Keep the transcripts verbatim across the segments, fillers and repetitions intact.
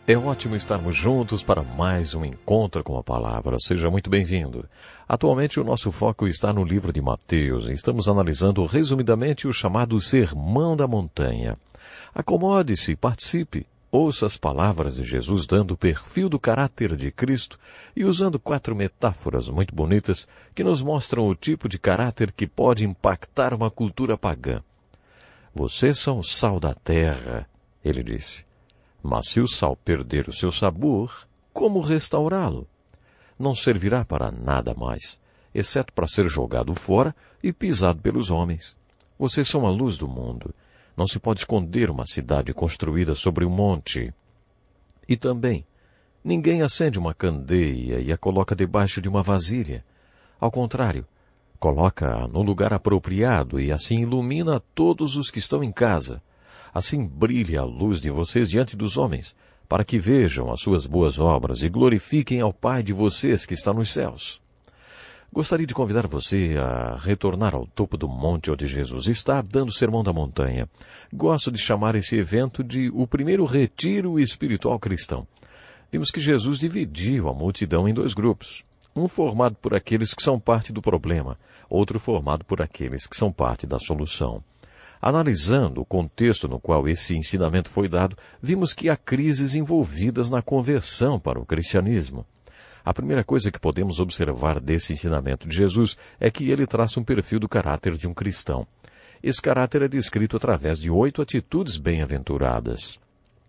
É ótimo estarmos juntos para mais um encontro com a palavra. Seja muito bem-vindo. Atualmente o nosso foco está no livro de Mateus e estamos analisando resumidamente o chamado Sermão da Montanha. Acomode-se, participe, ouça as palavras de Jesus dando o perfil do caráter de Cristo e usando quatro metáforas muito bonitas que nos mostram o tipo de caráter que pode impactar uma cultura pagã. Vocês são o sal da terra, ele disse. Mas se o sal perder o seu sabor, como restaurá-lo? Não servirá para nada mais, exceto para ser jogado fora e pisado pelos homens. Vocês são a luz do mundo. Não se pode esconder uma cidade construída sobre um monte. E também, ninguém acende uma candeia e a coloca debaixo de uma vasilha. Ao contrário, coloca-a no lugar apropriado e assim ilumina todos os que estão em casa. Assim brilhe a luz de vocês diante dos homens, para que vejam as suas boas obras e glorifiquem ao Pai de vocês que está nos céus. Gostaria de convidar você a retornar ao topo do monte onde Jesus está dando o Sermão da Montanha. Gosto de chamar esse evento de o primeiro retiro espiritual cristão. Vimos que Jesus dividiu a multidão em dois grupos. Um formado por aqueles que são parte do problema, outro formado por aqueles que são parte da solução. Analisando o contexto no qual esse ensinamento foi dado, vimos que há crises envolvidas na conversão para o cristianismo. A primeira coisa que podemos observar desse ensinamento de Jesus é que ele traça um perfil do caráter de um cristão. Esse caráter é descrito através de oito atitudes bem-aventuradas.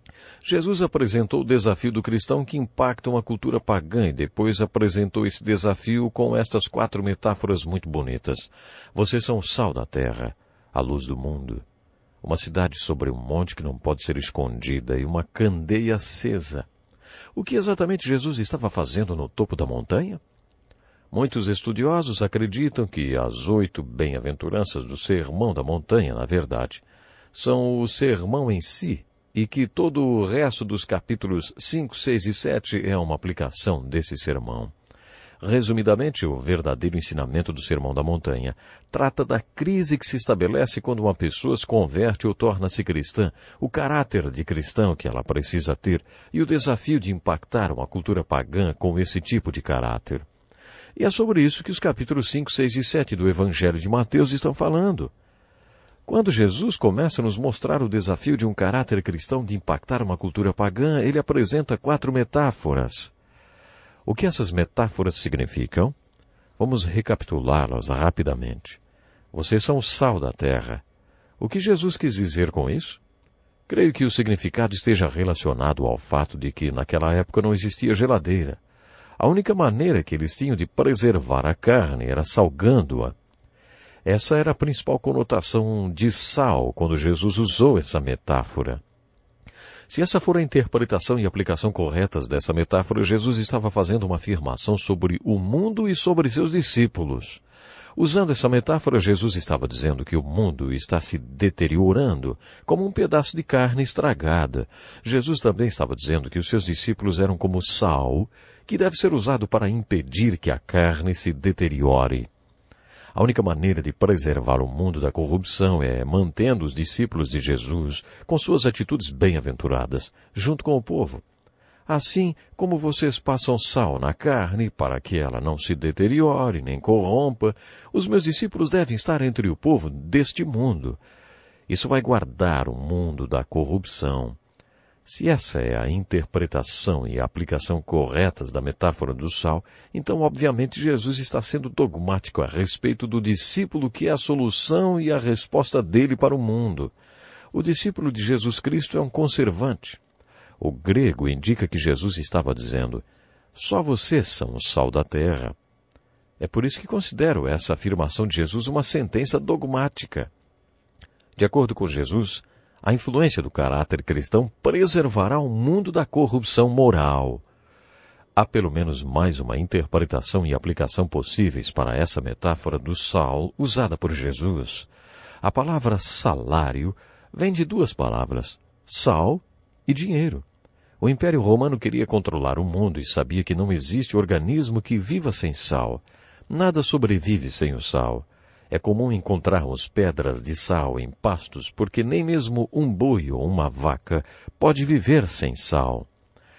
Jesus apresentou o desafio do cristão que impacta uma cultura pagã e depois apresentou esse desafio com estas quatro metáforas muito bonitas. Vocês são o sal da terra, a luz do mundo, uma cidade sobre um monte que não pode ser escondida e uma candeia acesa. O que exatamente Jesus estava fazendo no topo da montanha? Muitos estudiosos acreditam que as oito bem-aventuranças do Sermão da Montanha, na verdade, são o sermão em si, e que todo o resto dos capítulos cinco, seis e sete é uma aplicação desse sermão. Resumidamente, o verdadeiro ensinamento do Sermão da Montanha trata da crise que se estabelece quando uma pessoa se converte ou torna-se cristã, o caráter de cristão que ela precisa ter e o desafio de impactar uma cultura pagã com esse tipo de caráter. E é sobre isso que os capítulos cinco, seis e sete do Evangelho de Mateus estão falando. Quando Jesus começa a nos mostrar o desafio de um caráter cristão de impactar uma cultura pagã, ele apresenta quatro metáforas. O que essas metáforas significam? Vamos recapitulá-las rapidamente. Vocês são o sal da terra. O que Jesus quis dizer com isso? Creio que o significado esteja relacionado ao fato de que naquela época não existia geladeira. A única maneira que eles tinham de preservar a carne era salgando-a. Essa era a principal conotação de sal quando Jesus usou essa metáfora. Se essa for a interpretação e aplicação corretas dessa metáfora, Jesus estava fazendo uma afirmação sobre o mundo e sobre seus discípulos. Usando essa metáfora, Jesus estava dizendo que o mundo está se deteriorando como um pedaço de carne estragada. Jesus também estava dizendo que os seus discípulos eram como sal, que deve ser usado para impedir que a carne se deteriore. A única maneira de preservar o mundo da corrupção é mantendo os discípulos de Jesus com suas atitudes bem-aventuradas, junto com o povo. Assim como vocês passam sal na carne para que ela não se deteriore nem corrompa, os meus discípulos devem estar entre o povo deste mundo. Isso vai guardar o mundo da corrupção. Se essa é a interpretação e a aplicação corretas da metáfora do sal, então obviamente Jesus está sendo dogmático a respeito do discípulo que é a solução e a resposta dele para o mundo. O discípulo de Jesus Cristo é um conservante. O grego indica que Jesus estava dizendo, só vocês são o sal da terra. É por isso que considero essa afirmação de Jesus uma sentença dogmática. De acordo com Jesus, a influência do caráter cristão preservará o mundo da corrupção moral. Há pelo menos mais uma interpretação e aplicação possíveis para essa metáfora do sal usada por Jesus. A palavra salário vem de duas palavras, sal e dinheiro. O Império Romano queria controlar o mundo e sabia que não existe organismo que viva sem sal. Nada sobrevive sem o sal. É comum encontrarmos pedras de sal em pastos, porque nem mesmo um boi ou uma vaca pode viver sem sal.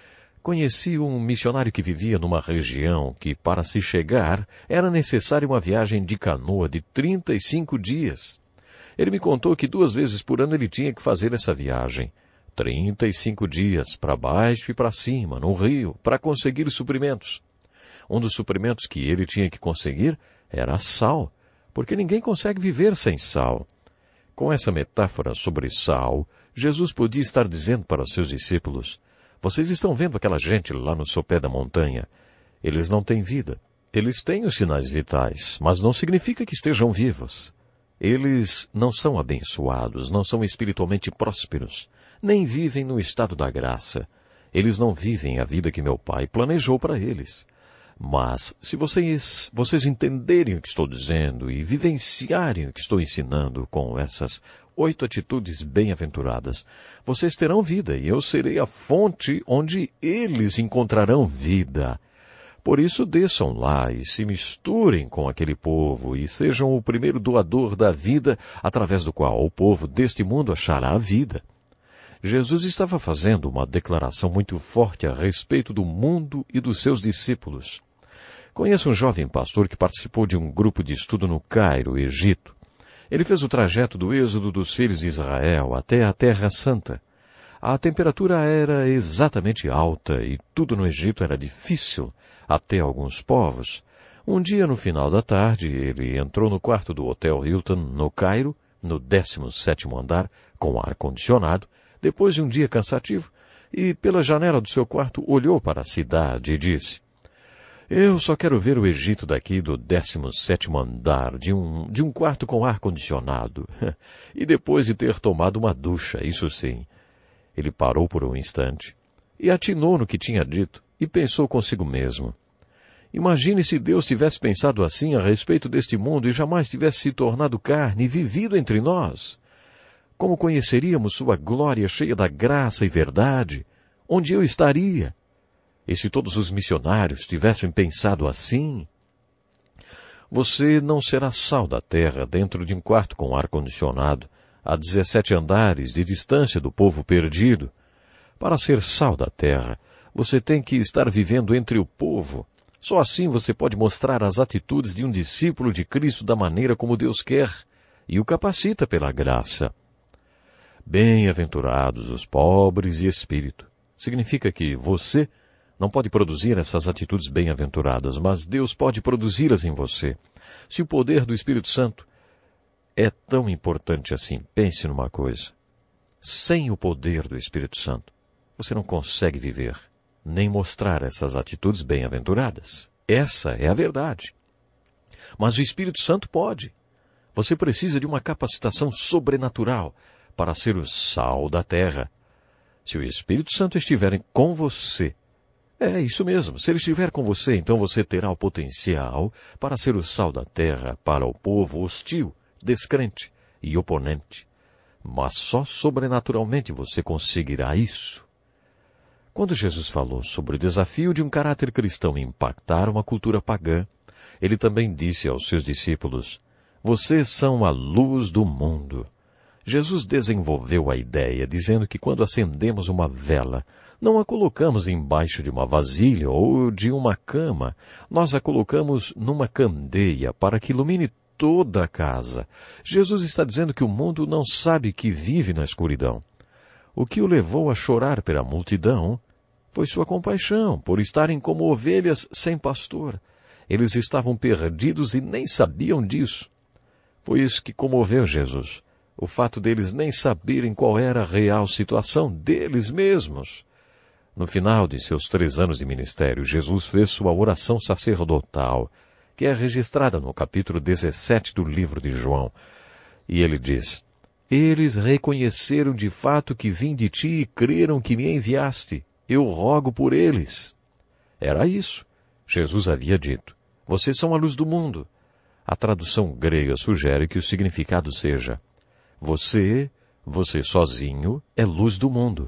Conheci um missionário que vivia numa região que, para se chegar, era necessária uma viagem de canoa de trinta e cinco dias. Ele me contou que duas vezes por ano ele tinha que fazer essa viagem. trinta e cinco dias, para baixo e para cima, no rio, para conseguir suprimentos. Um dos suprimentos que ele tinha que conseguir era sal, porque ninguém consegue viver sem sal. Com essa metáfora sobre sal, Jesus podia estar dizendo para os seus discípulos: vocês estão vendo aquela gente lá no sopé da montanha? Eles não têm vida. Eles têm os sinais vitais, mas não significa que estejam vivos. Eles não são abençoados, não são espiritualmente prósperos, nem vivem no estado da graça. Eles não vivem a vida que meu Pai planejou para eles. Mas, se vocês, vocês entenderem o que estou dizendo e vivenciarem o que estou ensinando com essas oito atitudes bem-aventuradas, vocês terão vida e eu serei a fonte onde eles encontrarão vida. Por isso desçam lá e se misturem com aquele povo e sejam o primeiro doador da vida, através do qual o povo deste mundo achará a vida. Jesus estava fazendo uma declaração muito forte a respeito do mundo e dos seus discípulos. Conheço um jovem pastor que participou de um grupo de estudo no Cairo, Egito. Ele fez o trajeto do êxodo dos filhos de Israel até a Terra Santa. A temperatura era exatamente alta e tudo no Egito era difícil, até alguns povos. Um dia, no final da tarde, ele entrou no quarto do Hotel Hilton, no Cairo, no décimo sétimo andar, com ar-condicionado, depois de um dia cansativo, e pela janela do seu quarto olhou para a cidade e disse: eu só quero ver o Egito daqui do décimo sétimo andar, de um, de um quarto com ar-condicionado. E depois de ter tomado uma ducha, isso sim. Ele parou por um instante e atinou no que tinha dito e pensou consigo mesmo: imagine se Deus tivesse pensado assim a respeito deste mundo e jamais tivesse se tornado carne e vivido entre nós. Como conheceríamos sua glória cheia da graça e verdade? Onde eu estaria? E se todos os missionários tivessem pensado assim? Você não será sal da terra dentro de um quarto com ar-condicionado, a dezessete andares de distância do povo perdido. Para ser sal da terra, você tem que estar vivendo entre o povo. Só assim você pode mostrar as atitudes de um discípulo de Cristo da maneira como Deus quer, e o capacita pela graça. Bem-aventurados os pobres de espírito. Significa que você não pode produzir essas atitudes bem-aventuradas, mas Deus pode produzi-las em você. Se o poder do Espírito Santo é tão importante assim, pense numa coisa. Sem o poder do Espírito Santo, você não consegue viver, nem mostrar essas atitudes bem-aventuradas. Essa é a verdade. Mas o Espírito Santo pode. Você precisa de uma capacitação sobrenatural para ser o sal da terra. Se o Espírito Santo estiver com você, é isso mesmo, se ele estiver com você, então você terá o potencial para ser o sal da terra para o povo hostil, descrente e oponente. Mas só sobrenaturalmente você conseguirá isso. Quando Jesus falou sobre o desafio de um caráter cristão impactar uma cultura pagã, ele também disse aos seus discípulos: vocês são a luz do mundo. Jesus desenvolveu a ideia dizendo que quando acendemos uma vela, não a colocamos embaixo de uma vasilha ou de uma cama. Nós a colocamos numa candeia para que ilumine toda a casa. Jesus está dizendo que o mundo não sabe que vive na escuridão. O que o levou a chorar pela multidão foi sua compaixão, por estarem como ovelhas sem pastor. Eles estavam perdidos e nem sabiam disso. Foi isso que comoveu Jesus. O fato deles nem saberem qual era a real situação deles mesmos. No final de seus três anos de ministério, Jesus fez sua oração sacerdotal, que é registrada no capítulo dezessete do livro de João. E ele diz: eles reconheceram de fato que vim de ti e creram que me enviaste. Eu rogo por eles. Era isso. Jesus havia dito: vocês são a luz do mundo. A tradução grega sugere que o significado seja: você, você sozinho, é luz do mundo.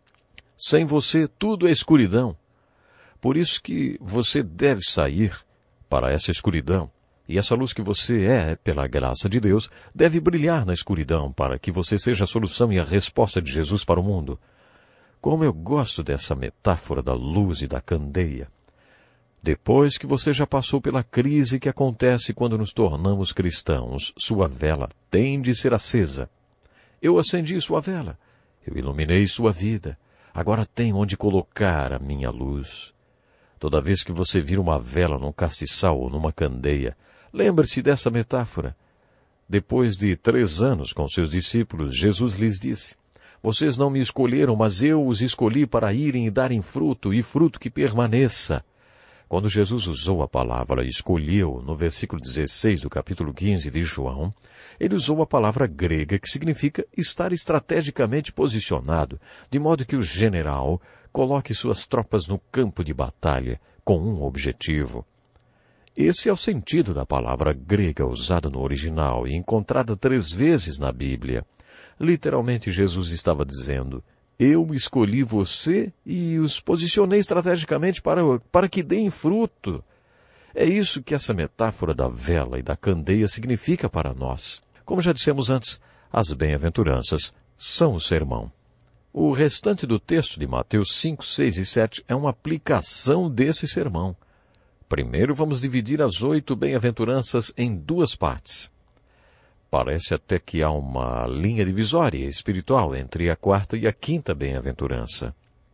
Sem você, tudo é escuridão. Por isso que você deve sair para essa escuridão. E essa luz que você é, pela graça de Deus, deve brilhar na escuridão para que você seja a solução e a resposta de Jesus para o mundo. Como eu gosto dessa metáfora da luz e da candeia. Depois que você já passou pela crise que acontece quando nos tornamos cristãos, sua vela tem de ser acesa. Eu acendi sua vela. Eu iluminei sua vida. Agora tem onde colocar a minha luz. Toda vez que você vira uma vela num castiçal ou numa candeia, lembre-se dessa metáfora. Depois de três anos com seus discípulos, Jesus lhes disse: vocês não me escolheram, mas eu os escolhi para irem e darem fruto, e fruto que permaneça. Quando Jesus usou a palavra escolheu, no versículo dezesseis do capítulo quinze de João, ele usou a palavra grega que significa estar estrategicamente posicionado, de modo que o general coloque suas tropas no campo de batalha com um objetivo. Esse é o sentido da palavra grega usada no original e encontrada três vezes na Bíblia. Literalmente, Jesus estava dizendo: eu escolhi você e os posicionei estrategicamente para, para que deem fruto. É isso que essa metáfora da vela e da candeia significa para nós. Como já dissemos antes, as bem-aventuranças são o sermão. O restante do texto de Mateus cinco, seis e sete é uma aplicação desse sermão. Primeiro vamos dividir as oito bem-aventuranças em duas partes. Parece até que há uma linha divisória espiritual entre a quarta e a quinta bem-aventurança.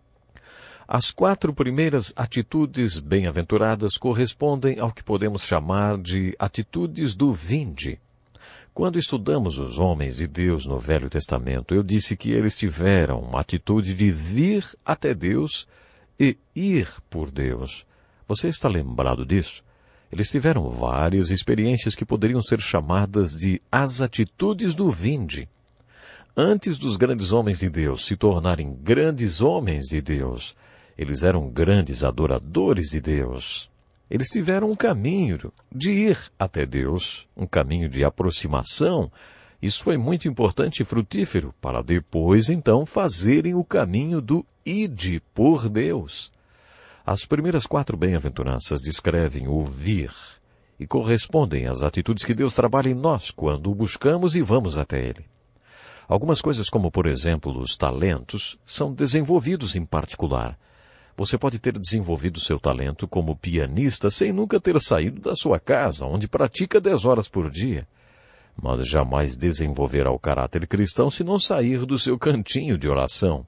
As quatro primeiras atitudes bem-aventuradas correspondem ao que podemos chamar de atitudes do vinde. Quando estudamos os homens de Deus no Velho Testamento, eu disse que eles tiveram uma atitude de vir até Deus e ir por Deus. Você está lembrado disso? Eles tiveram várias experiências que poderiam ser chamadas de as atitudes do vinde. Antes dos grandes homens de Deus se tornarem grandes homens de Deus, eles eram grandes adoradores de Deus. Eles tiveram um caminho de ir até Deus, um caminho de aproximação. Isso foi muito importante e frutífero para depois, então, fazerem o caminho do ide por Deus. As primeiras quatro bem-aventuranças descrevem o vir e correspondem às atitudes que Deus trabalha em nós quando o buscamos e vamos até Ele. Algumas coisas, como por exemplo os talentos, são desenvolvidos em particular. Você pode ter desenvolvido seu talento como pianista sem nunca ter saído da sua casa, onde pratica dez horas por dia. Mas jamais desenvolverá o caráter cristão se não sair do seu cantinho de oração.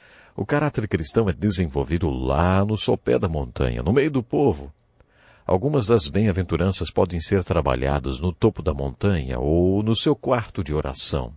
O caráter cristão é desenvolvido lá no sopé da montanha, no meio do povo. Algumas das bem-aventuranças podem ser trabalhadas no topo da montanha ou no seu quarto de oração.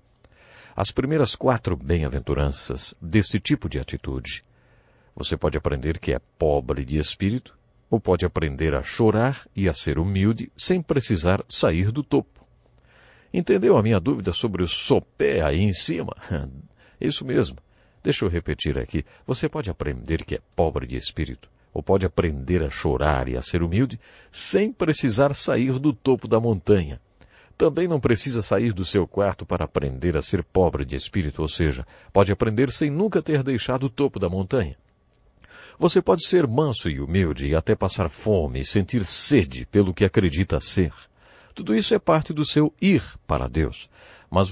As primeiras quatro bem-aventuranças deste tipo de atitude. Você pode aprender que é pobre de espírito, ou pode aprender a chorar e a ser humilde sem precisar sair do topo. Entendeu a minha dúvida sobre o sopé aí em cima? Isso mesmo. Deixa eu repetir aqui. Você pode aprender que é pobre de espírito, ou pode aprender a chorar e a ser humilde sem precisar sair do topo da montanha. Também não precisa sair do seu quarto para aprender a ser pobre de espírito, ou seja, pode aprender sem nunca ter deixado o topo da montanha. Você pode ser manso e humilde e até passar fome e sentir sede pelo que acredita ser. Tudo isso é parte do seu ir para Deus. Mas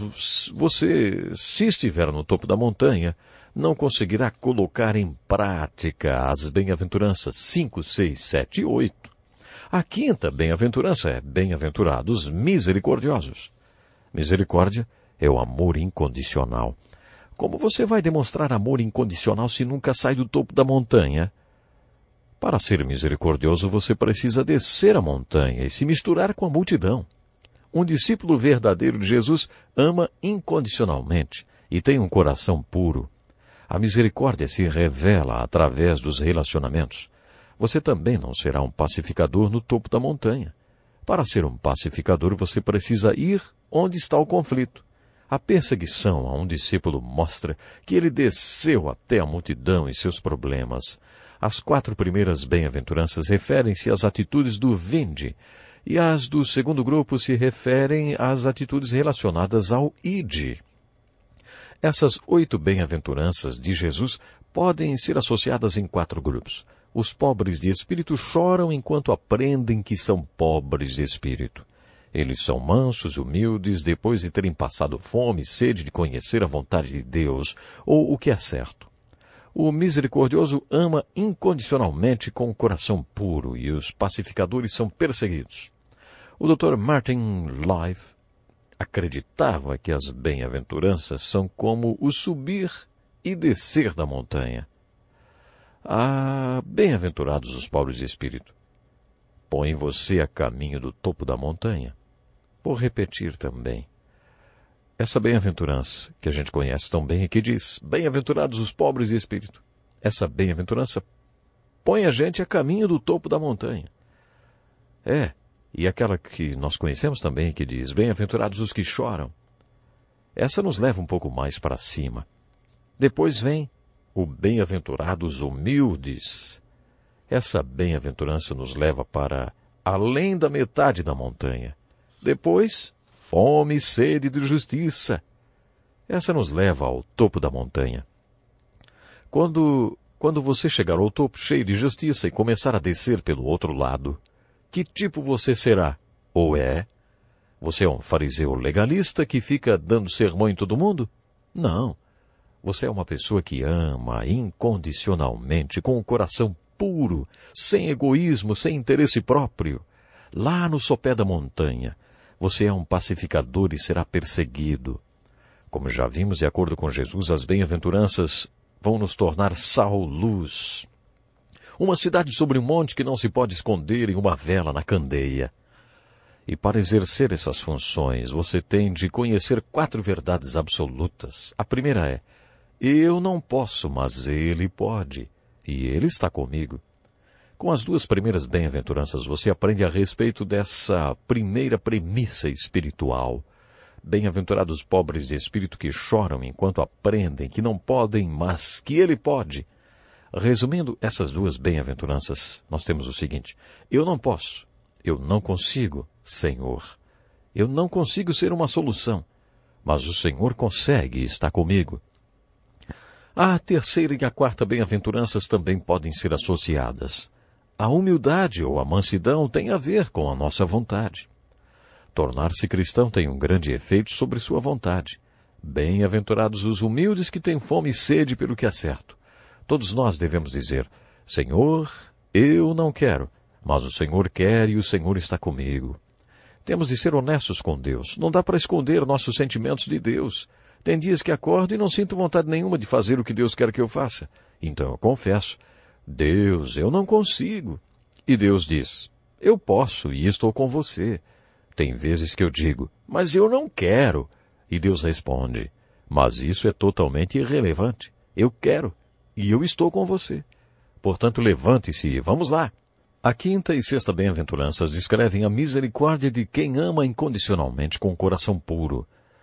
você, se estiver no topo da montanha, não conseguirá colocar em prática as bem-aventuranças cinco, seis, sete e oito. A quinta bem-aventurança é bem-aventurados misericordiosos. Misericórdia é o amor incondicional. Como você vai demonstrar amor incondicional se nunca sai do topo da montanha? Para ser misericordioso, você precisa descer a montanha e se misturar com a multidão. Um discípulo verdadeiro de Jesus ama incondicionalmente e tem um coração puro. A misericórdia se revela através dos relacionamentos. Você também não será um pacificador no topo da montanha. Para ser um pacificador, você precisa ir onde está o conflito. A perseguição a um discípulo mostra que ele desceu até a multidão e seus problemas. As quatro primeiras bem-aventuranças referem-se às atitudes do vinde, e as do segundo grupo se referem às atitudes relacionadas ao ide. Essas oito bem-aventuranças de Jesus podem ser associadas em quatro grupos. Os pobres de espírito choram enquanto aprendem que são pobres de espírito. Eles são mansos, humildes, depois de terem passado fome e sede de conhecer a vontade de Deus, ou o que é certo. O misericordioso ama incondicionalmente com o coração puro e os pacificadores são perseguidos. O doutor Martin Life acreditava que as bem-aventuranças são como o subir e descer da montanha. Ah, bem-aventurados os pobres de espírito. Põe você a caminho do topo da montanha. Vou repetir também. Essa bem-aventurança, que a gente conhece tão bem e que diz, bem-aventurados os pobres de espírito. Essa bem-aventurança põe a gente a caminho do topo da montanha. É, e aquela que nós conhecemos também, que diz, bem-aventurados os que choram. Essa nos leva um pouco mais para cima. Depois vem o bem-aventurados humildes. Essa bem-aventurança nos leva para além da metade da montanha. Depois, fome e sede de justiça. Essa nos leva ao topo da montanha. Quando, quando você chegar ao topo cheio de justiça e começar a descer pelo outro lado, que tipo você será? Ou é? Você é um fariseu legalista que fica dando sermão em todo mundo? Não. Você é uma pessoa que ama incondicionalmente, com o coração puro, sem egoísmo, sem interesse próprio. Lá no sopé da montanha, você é um pacificador e será perseguido. Como já vimos, de acordo com Jesus, as bem-aventuranças vão nos tornar sal-luz. Uma cidade sobre um monte que não se pode esconder em uma vela na candeia. E para exercer essas funções, você tem de conhecer quatro verdades absolutas. A primeira é, eu não posso, mas Ele pode, e Ele está comigo. Com as duas primeiras bem-aventuranças, você aprende a respeito dessa primeira premissa espiritual. Bem-aventurados pobres de espírito que choram enquanto aprendem que não podem, mas que Ele pode. Resumindo essas duas bem-aventuranças, nós temos o seguinte, eu não posso, eu não consigo, Senhor. Eu não consigo ser uma solução, mas o Senhor consegue e está comigo. A terceira e a quarta bem-aventuranças também podem ser associadas. A humildade ou a mansidão tem a ver com a nossa vontade. Tornar-se cristão tem um grande efeito sobre sua vontade. Bem-aventurados os humildes que têm fome e sede pelo que é certo. Todos nós devemos dizer, Senhor, eu não quero, mas o Senhor quer e o Senhor está comigo. Temos de ser honestos com Deus. Não dá para esconder nossos sentimentos de Deus. Tem dias que acordo e não sinto vontade nenhuma de fazer o que Deus quer que eu faça. Então eu confesso, Deus, eu não consigo. E Deus diz, eu posso e estou com você. Tem vezes que eu digo, mas eu não quero. E Deus responde, mas isso é totalmente irrelevante. Eu quero e eu estou com você. Portanto, levante-se e vamos lá. A quinta e sexta bem-aventuranças descrevem a misericórdia de quem ama incondicionalmente com o coração puro.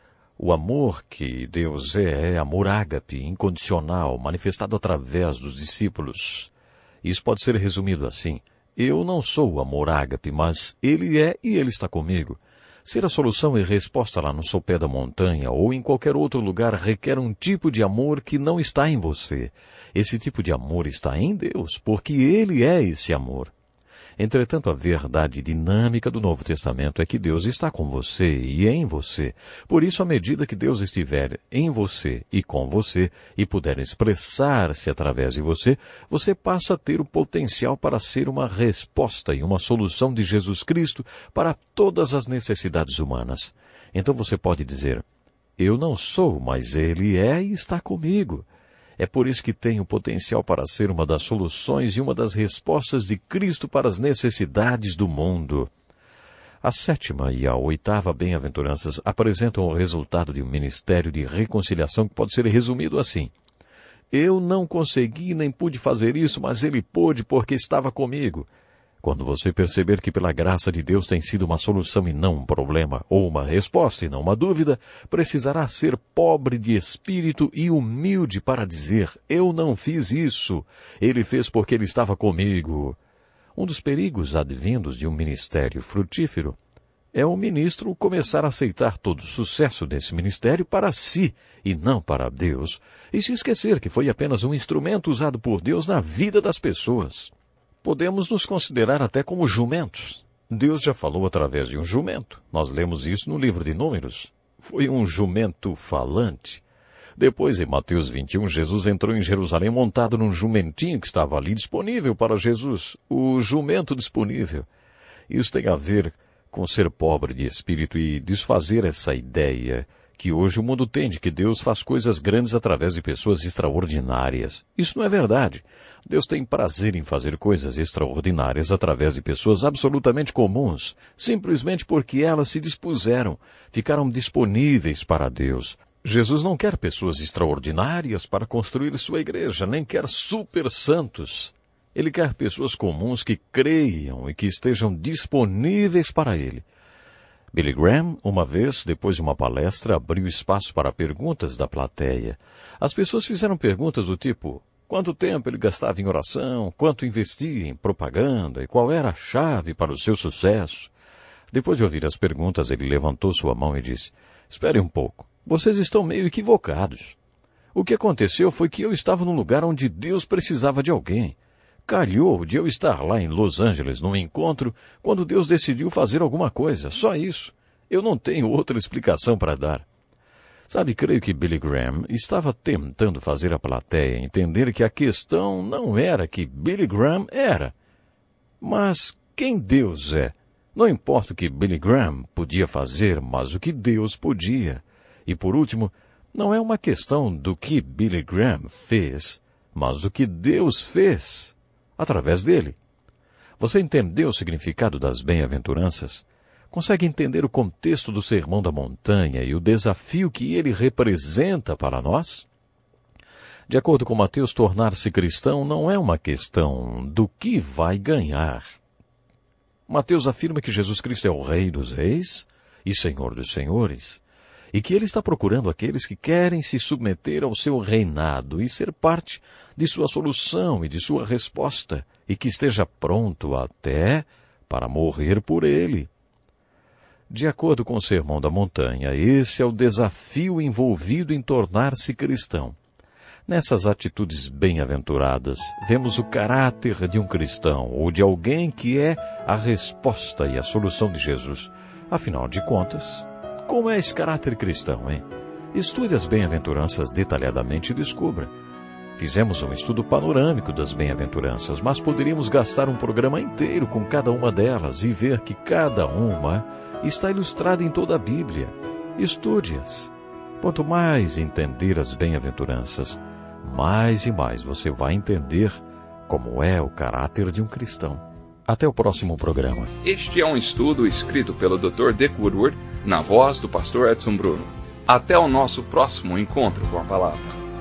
O amor que Deus é, é amor ágape, incondicional, manifestado através dos discípulos. Isso pode ser resumido assim. Eu não sou o amor ágape, mas Ele é e Ele está comigo. Ser a solução e resposta lá no sopé da montanha ou em qualquer outro lugar requer um tipo de amor que não está em você. Esse tipo de amor está em Deus, porque Ele é esse amor. Entretanto, a verdade dinâmica do Novo Testamento é que Deus está com você e em você. Por isso, à medida que Deus estiver em você e com você e puder expressar-se através de você, você passa a ter o potencial para ser uma resposta e uma solução de Jesus Cristo para todas as necessidades humanas. Então você pode dizer, eu não sou, mas Ele é e está comigo. É por isso que tem o potencial para ser uma das soluções e uma das respostas de Cristo para as necessidades do mundo. A sétima e a oitava bem-aventuranças apresentam o resultado de um ministério de reconciliação que pode ser resumido assim. Eu não consegui nem pude fazer isso, mas Ele pôde porque estava comigo. Quando você perceber que pela graça de Deus tem sido uma solução e não um problema, ou uma resposta e não uma dúvida, precisará ser pobre de espírito e humilde para dizer, eu não fiz isso, Ele fez porque Ele estava comigo. Um dos perigos advindos de um ministério frutífero é o ministro começar a aceitar todo o sucesso desse ministério para si e não para Deus, e se esquecer que foi apenas um instrumento usado por Deus na vida das pessoas. Podemos nos considerar até como jumentos. Deus já falou através de um jumento. Nós lemos isso no livro de Números. Foi um jumento falante. Depois, em Mateus vinte e um, Jesus entrou em Jerusalém montado num jumentinho que estava ali disponível para Jesus. O jumento disponível. Isso tem a ver com ser pobre de espírito e desfazer essa ideia que hoje o mundo tem de que Deus faz coisas grandes através de pessoas extraordinárias. Isso não é verdade. Deus tem prazer em fazer coisas extraordinárias através de pessoas absolutamente comuns, simplesmente porque elas se dispuseram, ficaram disponíveis para Deus. Jesus não quer pessoas extraordinárias para construir sua igreja, nem quer super santos. Ele quer pessoas comuns que creiam e que estejam disponíveis para Ele. Billy Graham, uma vez, depois de uma palestra, abriu espaço para perguntas da plateia. As pessoas fizeram perguntas do tipo: quanto tempo ele gastava em oração, quanto investia em propaganda e qual era a chave para o seu sucesso. Depois de ouvir as perguntas, ele levantou sua mão e disse: espere um pouco, vocês estão meio equivocados. O que aconteceu foi que eu estava num lugar onde Deus precisava de alguém. Calhou de eu estar lá em Los Angeles num encontro quando Deus decidiu fazer alguma coisa, só isso. Eu não tenho outra explicação para dar. Sabe, creio que Billy Graham estava tentando fazer a plateia entender que a questão não era que Billy Graham era, mas quem Deus é. Não importa o que Billy Graham podia fazer, mas o que Deus podia. E por último, não é uma questão do que Billy Graham fez, mas do que Deus fez através dele. Você entendeu o significado das bem-aventuranças? Consegue entender o contexto do Sermão da Montanha e o desafio que ele representa para nós? De acordo com Mateus, tornar-se cristão não é uma questão do que vai ganhar. Mateus afirma que Jesus Cristo é o Rei dos Reis e Senhor dos Senhores, e que ele está procurando aqueles que querem se submeter ao seu reinado e ser parte de sua solução e de sua resposta, e que esteja pronto até para morrer por ele. De acordo com o Sermão da Montanha, esse é o desafio envolvido em tornar-se cristão. Nessas atitudes bem-aventuradas, vemos o caráter de um cristão ou de alguém que é a resposta e a solução de Jesus. Afinal de contas, como é esse caráter cristão, hein? Estude as bem-aventuranças detalhadamente e descubra. Fizemos um estudo panorâmico das bem-aventuranças, mas poderíamos gastar um programa inteiro com cada uma delas e ver que cada uma está ilustrada em toda a Bíblia. Estude-as. Quanto mais entender as bem-aventuranças, mais e mais você vai entender como é o caráter de um cristão. Até o próximo programa. Este é um estudo escrito pelo doutor Dick Woodward, na voz do pastor Edson Bruno. Até o nosso próximo encontro com a palavra.